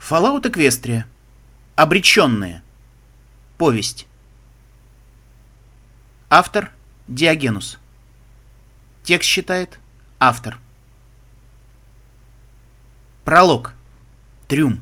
Fallout Эквестрия. Обреченные. Повесть. Автор Диогенус. Текст читает автор. Пролог. Трюм.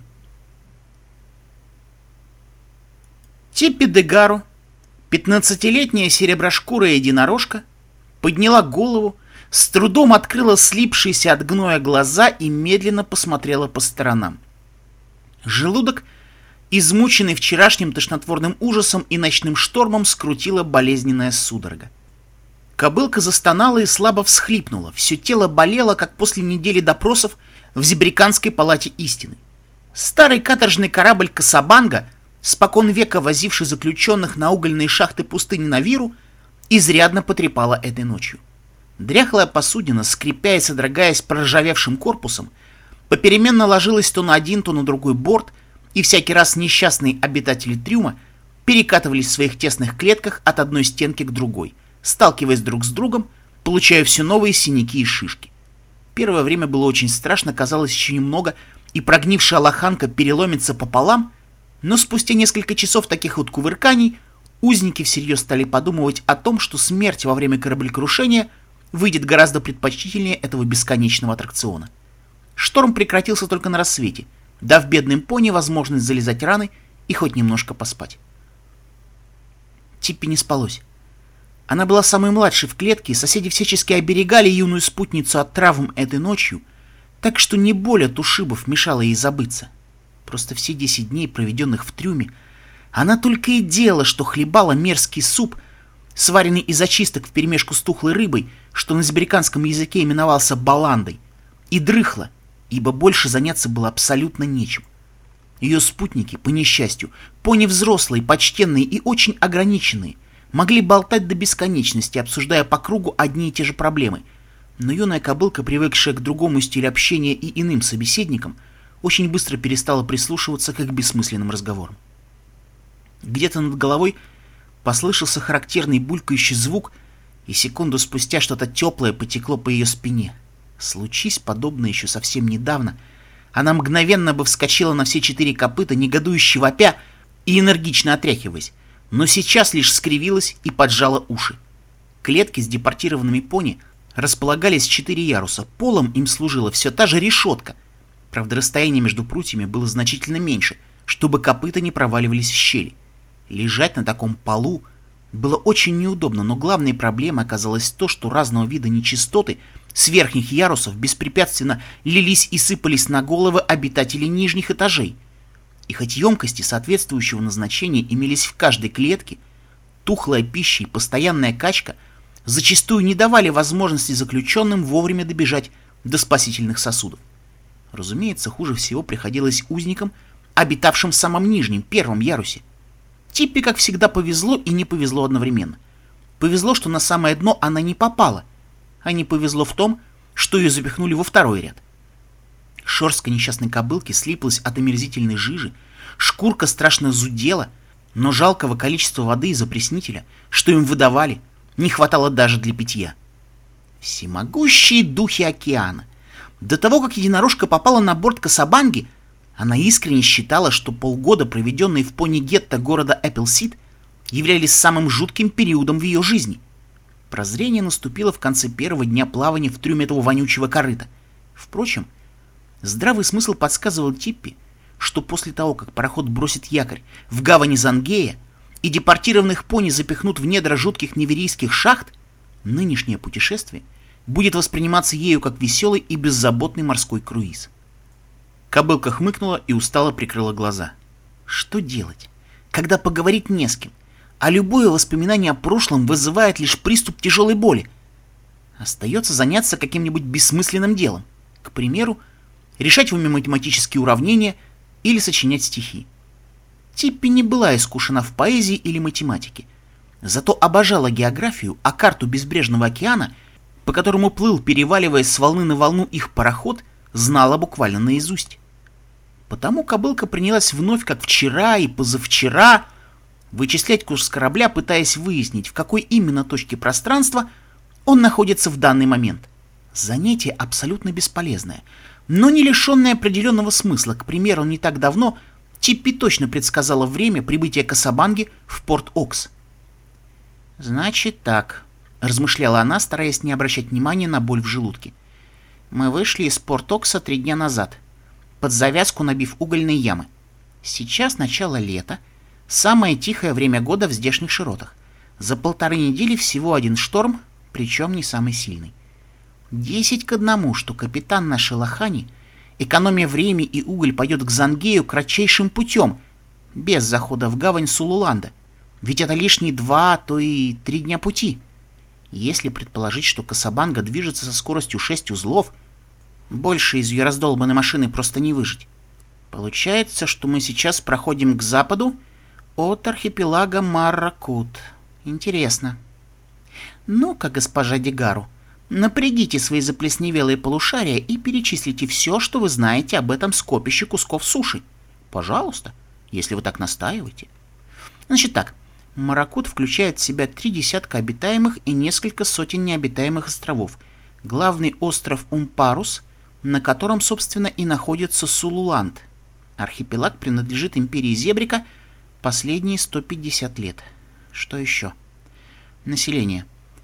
Типпи де Гаро, 15-летняя сереброшкурая единорожка, подняла голову, с трудом открыла слипшиеся от гноя глаза и медленно посмотрела по сторонам. Желудок, измученный вчерашним тошнотворным ужасом и ночным штормом, скрутила болезненная судорога. Кобылка застонала и слабо всхлипнула, все тело болело, как после недели допросов в Зебриканской палате истины. Старый каторжный корабль «Касабанга», спокон века возивший заключенных на угольные шахты пустыни Навиру, изрядно потрепала этой ночью. Дряхлая посудина, скрипя и содрогаясь проржавевшим корпусом, попеременно ложилась то на один, то на другой борт, и всякий раз несчастные обитатели трюма перекатывались в своих тесных клетках от одной стенки к другой, сталкиваясь друг с другом, получая все новые синяки и шишки. Первое время было очень страшно, казалось, еще немного, и прогнившая лоханка переломится пополам, но спустя несколько часов таких вот кувырканий узники всерьез стали подумывать о том, что смерть во время кораблекрушения выйдет гораздо предпочтительнее этого бесконечного аттракциона. Шторм прекратился только на рассвете, дав бедным пони возможность залезать раны и хоть немножко поспать. Типпи не спалось. Она была самой младшей в клетке, и соседи всячески оберегали юную спутницу от травм этой ночью, так что не боль от ушибов мешала ей забыться. Просто все 10 дней, проведенных в трюме, она только и делала, что хлебала мерзкий суп, сваренный из очисток вперемешку с тухлой рыбой, что на зебриканском языке именовался баландой, и дрыхла, ибо больше заняться было абсолютно нечем. Ее спутники, по несчастью, пони взрослые, почтенные и очень ограниченные, могли болтать до бесконечности, обсуждая по кругу одни и те же проблемы, но юная кобылка, привыкшая к другому стилю общения и иным собеседникам, очень быстро перестала прислушиваться к их бессмысленным разговорам. Где-то над головой послышался характерный булькающий звук, и секунду спустя что-то теплое потекло по ее спине. Случись подобное еще совсем недавно, она мгновенно бы вскочила на все 4 копыта, негодующе вопя и энергично отряхиваясь, но сейчас лишь скривилась и поджала уши. Клетки с депортированными пони располагались в 4 яруса, полом им служила все та же решетка, правда расстояние между прутьями было значительно меньше, чтобы копыта не проваливались в щели. Лежать на таком полу было очень неудобно, но главной проблемой оказалось то, что разного вида нечистоты с верхних ярусов беспрепятственно лились и сыпались на головы обитателей нижних этажей. И хоть емкости соответствующего назначения имелись в каждой клетке, тухлая пища и постоянная качка зачастую не давали возможности заключенным вовремя добежать до спасительных сосудов. Разумеется, хуже всего приходилось узникам, обитавшим в самом нижнем, первом ярусе. Типпи, как всегда, повезло и не повезло одновременно. Повезло, что на самое дно она не попала, а не повезло в том, что ее запихнули во второй ряд. Шерстка несчастной кобылки слиплась от омерзительной жижи, шкурка страшно зудела, но жалкого количества воды из опреснителя, что им выдавали, не хватало даже для питья. Всемогущие духи океана! До того, как единорожка попала на борт Касабанги, она искренне считала, что полгода, проведенные в пони-гетто города Эпплсид, являлись самым жутким периодом в ее жизни. Прозрение наступило в конце первого дня плавания в трюме этого вонючего корыта. Впрочем, здравый смысл подсказывал Типпи, что после того, как пароход бросит якорь в гавани Зангея и депортированных пони запихнут в недра жутких неверийских шахт, нынешнее путешествие будет восприниматься ею как веселый и беззаботный морской круиз. Кобылка хмыкнула и устало прикрыла глаза. Что делать, когда поговорить не с кем, а любое воспоминание о прошлом вызывает лишь приступ тяжелой боли? Остается заняться каким-нибудь бессмысленным делом, к примеру, решать в уме математические уравнения или сочинять стихи. Типпи не была искушена в поэзии или математике, зато обожала географию, а карту безбрежного океана, по которому плыл, переваливаясь с волны на волну их пароход, знала буквально наизусть. Потому кобылка принялась вновь, как вчера и позавчера, вычислять курс корабля, пытаясь выяснить, в какой именно точке пространства он находится в данный момент. Занятие абсолютно бесполезное, но не лишенное определенного смысла. К примеру, не так давно Типпи точно предсказала время прибытия Касабанги в Порт-Окс. «Значит так», — размышляла она, стараясь не обращать внимания на боль в желудке. «Мы вышли из Порт-Окса 3 дня назад, под завязку набив угольные ямы. Сейчас начало лета, самое тихое время года в здешних широтах. За 1,5 недели всего один шторм, причем не самый сильный. 10-1, что капитан нашей Лохани, экономя время и уголь, пойдет к Зангею кратчайшим путем, без захода в гавань Сулуланда. Ведь это лишние 2, а то и 3 дня пути. Если предположить, что Касабанга движется со скоростью 6 узлов, больше из ее раздолбанной машины просто не выжить. Получается, что мы сейчас проходим к западу от архипелага Марракут. Интересно. Ну-ка, госпожа Дегару, напрягите свои заплесневелые полушария и перечислите все, что вы знаете об этом скопище кусков суши. Пожалуйста, если вы так настаиваете. Значит так, Марракут включает в себя 3 десятка обитаемых и несколько сотен необитаемых островов. Главный остров Умпарус, на котором, собственно, и находится Сулуланд. Архипелаг принадлежит империи Зебрика последние 150 лет. Что еще? Население.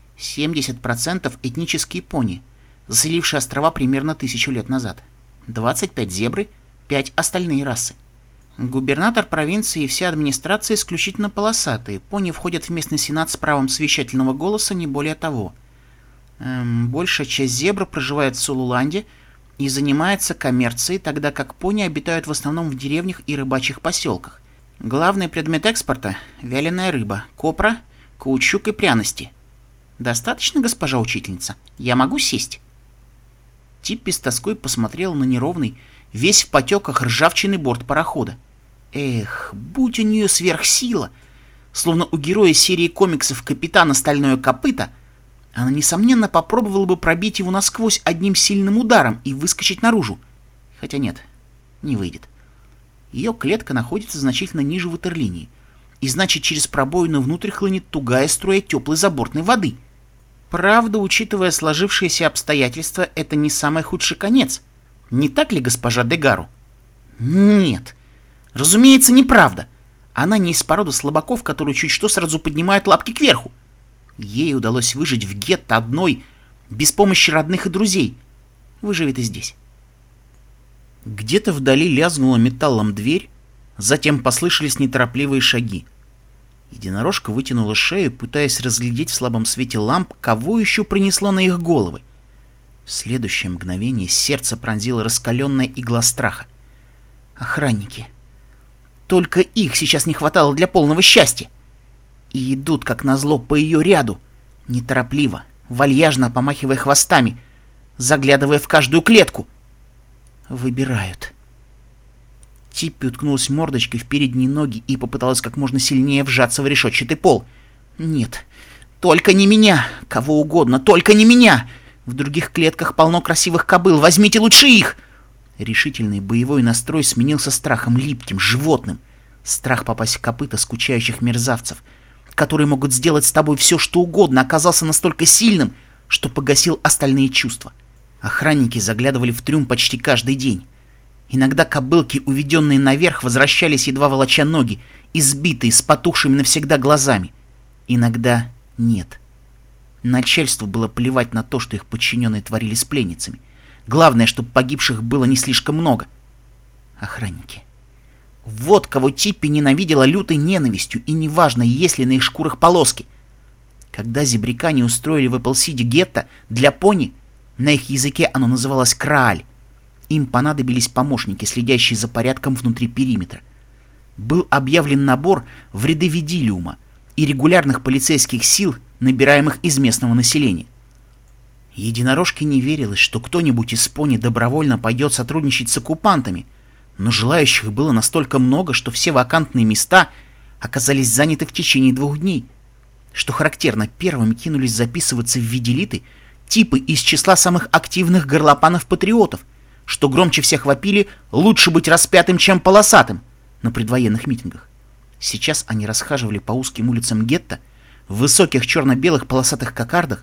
70% этнические пони, заселившие острова примерно 1000 лет назад. 25 зебры, 5 остальные расы. Губернатор провинции и вся администрация исключительно полосатые. Пони входят в местный сенат с правом совещательного голоса, не более того. Большая часть зебр проживает в Сулуланде и занимается коммерцией, тогда как пони обитают в основном в деревнях и рыбачьих поселках. Главный предмет экспорта – вяленая рыба, копра, каучук и пряности. Достаточно, госпожа учительница? Я могу сесть? Типпи с тоской посмотрел на неровный, весь в потеках ржавчины борт парохода. Эх, будь у нее сверхсила, словно у героя серии комиксов «Капитана Стальное копыто», она, несомненно, попробовала бы пробить его насквозь одним сильным ударом и выскочить наружу. Хотя нет, не выйдет. Ее клетка находится значительно ниже ватерлинии, и значит, через пробоину внутрь хлынет тугая струя теплой забортной воды. Правда, учитывая сложившиеся обстоятельства, это не самый худший конец. Не так ли, госпожа Дегару? Нет, разумеется, неправда. Она не из породы слабаков, которые чуть что сразу поднимают лапки кверху. Ей удалось выжить в гетто одной, без помощи родных и друзей. Выживет и здесь. Где-то вдали лязгнула металлом дверь, затем послышались неторопливые шаги. Единорожка вытянула шею, пытаясь разглядеть в слабом свете ламп, кого еще принесло на их головы. В следующее мгновение сердце пронзила раскаленная игла страха. Охранники. Только их сейчас не хватало для полного счастья. И идут, как назло, по ее ряду, неторопливо, вальяжно помахивая хвостами, заглядывая в каждую клетку. Выбирают. Типпи уткнулась мордочкой в передние ноги и попыталась как можно сильнее вжаться в решетчатый пол. Нет, только не меня, кого угодно, только не меня. В других клетках полно красивых кобыл, возьмите лучше их. Решительный боевой настрой сменился страхом липким, животным. Страх попасть в копыта скучающих мерзавцев, которые могут сделать с тобой все, что угодно, оказался настолько сильным, что погасил остальные чувства. Охранники заглядывали в трюм почти каждый день. Иногда кобылки, уведенные наверх, возвращались, едва волоча ноги, избитые, с потухшими навсегда глазами. Иногда нет. Начальству было плевать на то, что их подчиненные творили с пленницами. Главное, чтобы погибших было не слишком много. Охранники. Вот кого Типпи ненавидела лютой ненавистью, и неважно, есть ли на их шкурах полоски. Когда зебрикане устроили в Эпплсиде гетто для пони, на их языке оно называлось Крааль, им понадобились помощники, следящие за порядком внутри периметра. Был объявлен набор в ряды Видилиума и регулярных полицейских сил, набираемых из местного населения. Единорожке не верилось, что кто-нибудь из пони добровольно пойдет сотрудничать с оккупантами, но желающих было настолько много, что все вакантные места оказались заняты в течение 2 дней. Что характерно, первыми кинулись записываться в виделиты типы из числа самых активных горлопанов-патриотов, что громче всех вопили «лучше быть распятым, чем полосатым» на предвоенных митингах. Сейчас они расхаживали по узким улицам гетто в высоких черно-белых полосатых кокардах,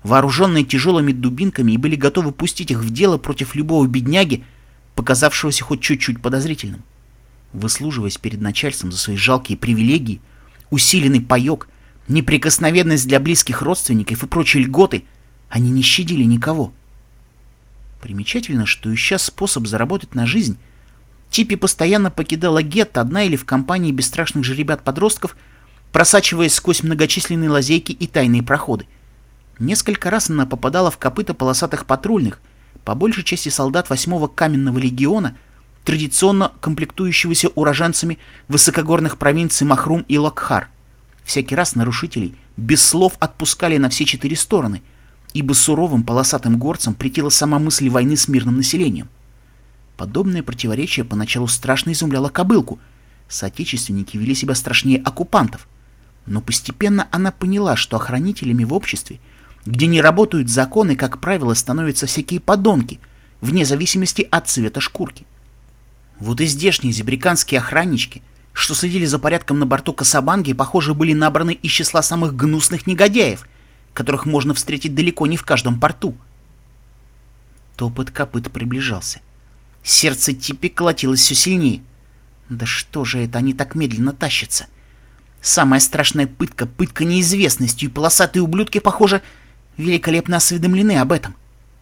вооруженные тяжелыми дубинками, и были готовы пустить их в дело против любого бедняги, показавшегося хоть чуть-чуть подозрительным. Выслуживаясь перед начальством за свои жалкие привилегии, усиленный паёк, неприкосновенность для близких родственников и прочие льготы, они не щадили никого. Примечательно, что ища способ заработать на жизнь, Типпи постоянно покидала гетто одна или в компании бесстрашных же ребят-подростков, просачиваясь сквозь многочисленные лазейки и тайные проходы. Несколько раз она попадала в копыта полосатых патрульных, по большей части солдат 8-го каменного легиона, традиционно комплектующегося уроженцами высокогорных провинций Махрум и Локхар. Всякий раз нарушителей без слов отпускали на все 4 стороны, ибо суровым полосатым горцам претила сама мысль войны с мирным населением. Подобное противоречие поначалу страшно изумляло кобылку. Соотечественники вели себя страшнее оккупантов. Но постепенно она поняла, что охранителями в обществе, где не работают законы, как правило, становятся всякие подонки, вне зависимости от цвета шкурки. Вот и здешние зебриканские охраннички, что следили за порядком на борту Касабанги, похоже, были набраны из числа самых гнусных негодяев, которых можно встретить далеко не в каждом порту. Топот копыт приближался. Сердце Типпи колотилось все сильнее. Да что же это они так медленно тащатся? Самая страшная пытка — пытка неизвестностью, и полосатые ублюдки, похоже, великолепно осведомлены об этом.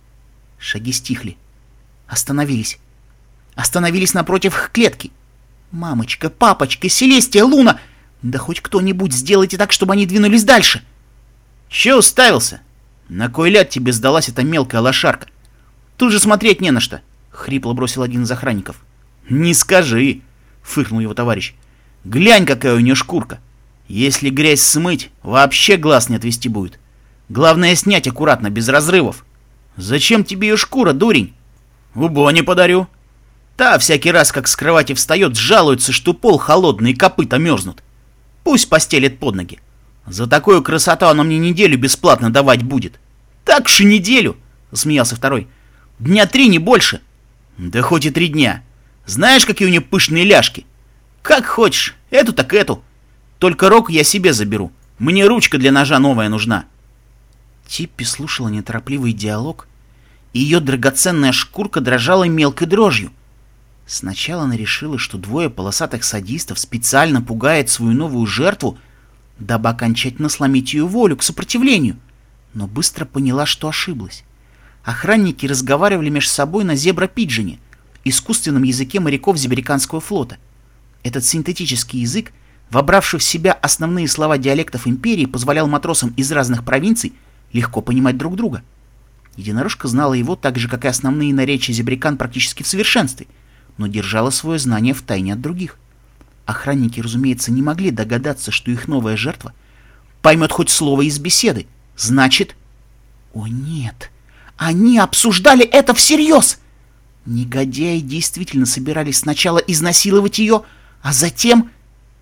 Шаги стихли. Остановились. Остановились напротив их клетки. Мамочка, папочка, Селестия, Луна! Да хоть кто-нибудь сделайте так, чтобы они двинулись дальше. Че уставился? На кой ляд тебе сдалась эта мелкая лошарка? Тут же смотреть не на что. — хрипло бросил один из охранников. «Не скажи!» — фыркнул его товарищ. «Глянь, какая у нее шкурка! Если грязь смыть, вообще глаз не отвести будет. Главное снять аккуратно, без разрывов. Зачем тебе ее шкура, дурень? У Бони подарю. Та всякий раз, как с кровати встает, жалуется, что пол холодный и копыта мерзнут. Пусть постелит под ноги. За такую красоту она мне неделю бесплатно давать будет». «Так уж и неделю!» — засмеялся второй. «Дня 3, не больше». «Да хоть и 3 дня. Знаешь, какие у нее пышные ляжки? Как хочешь, эту так эту. Только рог я себе заберу. Мне ручка для ножа новая нужна». Типпи слушала неторопливый диалог, и ее драгоценная шкурка дрожала мелкой дрожью. Сначала она решила, что 2 полосатых садистов специально пугают свою новую жертву, дабы окончательно сломить ее волю к сопротивлению, но быстро поняла, что ошиблась. Охранники разговаривали между собой на зебро-пиджине, искусственном языке моряков Зебриканского флота. Этот синтетический язык, вобравший в себя основные слова диалектов империи, позволял матросам из разных провинций легко понимать друг друга. Единорожка знала его так же, как и основные наречия зебрикан практически в совершенстве, но держала свое знание в тайне от других. Охранники, разумеется, не могли догадаться, что их новая жертва поймет хоть слово из беседы. Значит... О нет! Они обсуждали это всерьез! Негодяи действительно собирались сначала изнасиловать ее, а затем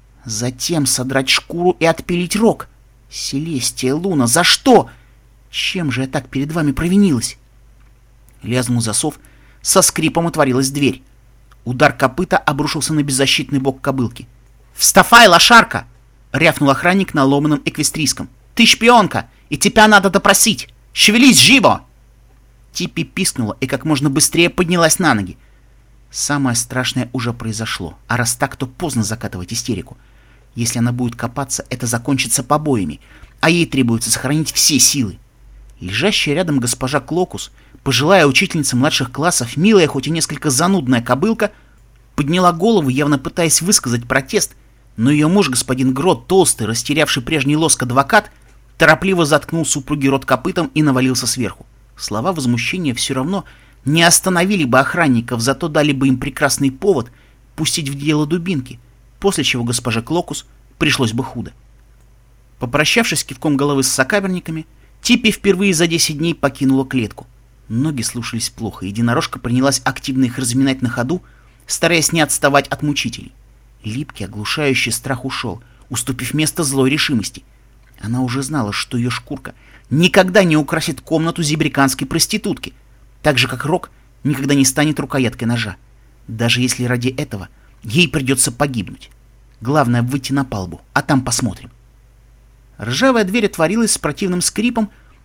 содрать шкуру и отпилить рог. Селестия, Луна, за что? Чем же я так перед вами провинилась? Лязгнул засов, со скрипом отворилась дверь. Удар копыта обрушился на беззащитный бок кобылки. «Вставай, лошарка!» — рявкнул охранник на ломаном эквестрийском. «Ты шпионка, и тебя надо допросить! Шевелись, живо!» Типпи пискнула и как можно быстрее поднялась на ноги. Самое страшное уже произошло, а раз так, то поздно закатывать истерику. Если она будет копаться, это закончится побоями, а ей требуется сохранить все силы. Лежащая рядом госпожа Клокус, пожилая учительница младших классов, милая, хоть и несколько занудная кобылка, подняла голову, явно пытаясь высказать протест, но ее муж, господин Грот, толстый, растерявший прежний лоск адвокат, торопливо заткнул супруге рот копытом и навалился сверху. Слова возмущения все равно не остановили бы охранников, зато дали бы им прекрасный повод пустить в дело дубинки, после чего госпоже Клокус пришлось бы худо. Попрощавшись кивком головы с сокамерниками, Типпи впервые за 10 дней покинула клетку. Ноги слушались плохо, единорожка принялась активно их разминать на ходу, стараясь не отставать от мучителей. Липкий, оглушающий страх ушел, уступив место злой решимости. Она уже знала, что ее шкурка никогда не украсит комнату зебриканской проститутки, так же, как рог никогда не станет рукояткой ножа, даже если ради этого ей придется погибнуть. Главное — выйти на палубу, а там посмотрим. Ржавая дверь отворилась с противным скрипом,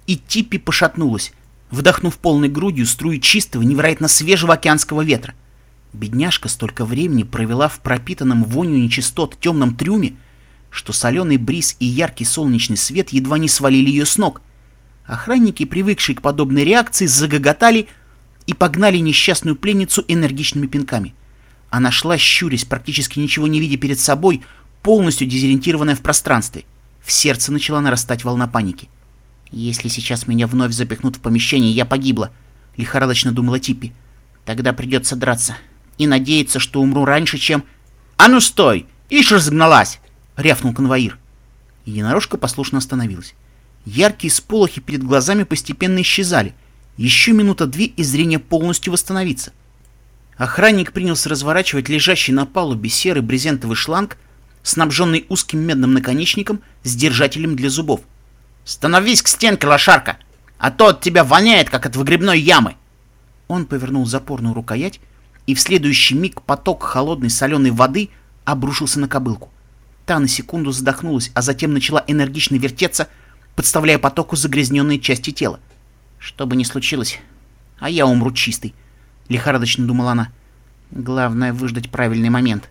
и Типпи пошатнулась, вдохнув полной грудью струю чистого, невероятно свежего океанского ветра. Бедняжка столько времени провела в пропитанном вонью нечистот темном трюме, что соленый бриз и яркий солнечный свет едва не свалили ее с ног. Охранники, привыкшие к подобной реакции, загоготали и погнали несчастную пленницу энергичными пинками. Она шла, щурясь, практически ничего не видя перед собой, полностью дезориентированная в пространстве. В сердце начала нарастать волна паники. «Если сейчас меня вновь запихнут в помещение, я погибла», — лихорадочно думала Типпи. «Тогда придется драться и надеяться, что умру раньше, чем...» «А ну стой! Ишь разогналась!» — рявкнул конвоир. Единорожка послушно остановилась. Яркие сполохи перед глазами постепенно исчезали. Еще минута-две, и зрение полностью восстановится. Охранник принялся разворачивать лежащий на палубе серый брезентовый шланг, снабженный узким медным наконечником с держателем для зубов. «Становись к стенке, лошарка, а то от тебя воняет, как от выгребной ямы!» Он повернул запорную рукоять, и в следующий миг поток холодной соленой воды обрушился на кобылку. Та на секунду задохнулась, а затем начала энергично вертеться, подставляя потоку загрязненные части тела. «Что бы ни случилось, а я умру чистый», — лихорадочно думала она. «Главное — выждать правильный момент».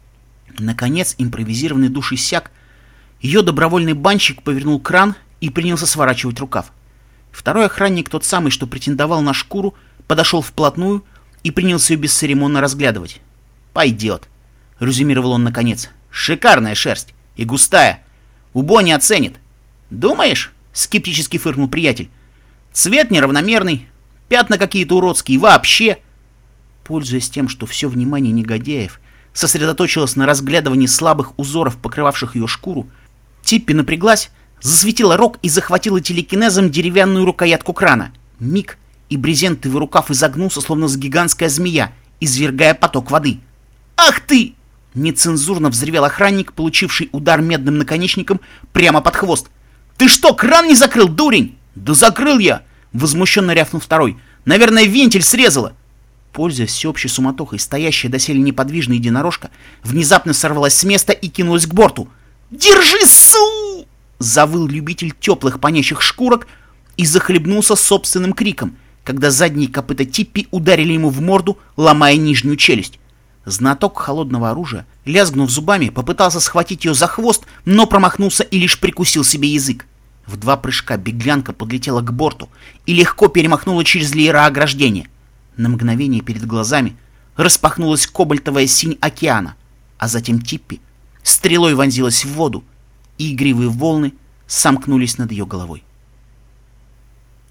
Наконец импровизированный душ иссяк, ее добровольный банщик повернул кран и принялся сворачивать рукав. Второй охранник, тот самый, что претендовал на шкуру, подошел вплотную и принялся ее бесцеремонно разглядывать. «Пойдет», — резюмировал он наконец. «Шикарная шерсть и густая. Убо не оценит». «Думаешь?» — скептически фыркнул приятель. «Цвет неравномерный, пятна какие-то уродские, вообще...» Пользуясь тем, что все внимание негодяев сосредоточилось на разглядывании слабых узоров, покрывавших ее шкуру, Типпи напряглась, засветила рог и захватила телекинезом деревянную рукоятку крана. Миг, и брезентовый рукав изогнулся, словно с гигантская змея, извергая поток воды. «Ах ты!» — нецензурно взревел охранник, получивший удар медным наконечником прямо под хвост. «Ты что, кран не закрыл, дурень?» «Да закрыл я!» — возмущенно рявкнул второй. «Наверное, вентиль срезала!» Пользуясь всеобщей суматохой, стоящая доселе неподвижная единорожка внезапно сорвалась с места и кинулась к борту. «Держи, су!» — завыл любитель теплых понящих шкурок и захлебнулся собственным криком, когда задние копыта Типпи ударили ему в морду, ломая нижнюю челюсть. Знаток холодного оружия, лязгнув зубами, попытался схватить ее за хвост, но промахнулся и лишь прикусил себе язык. В 2 прыжка беглянка подлетела к борту и легко перемахнула через леера ограждения. На мгновение перед глазами распахнулась кобальтовая синь океана, а затем Типпи стрелой вонзилась в воду, и игривые волны сомкнулись над ее головой.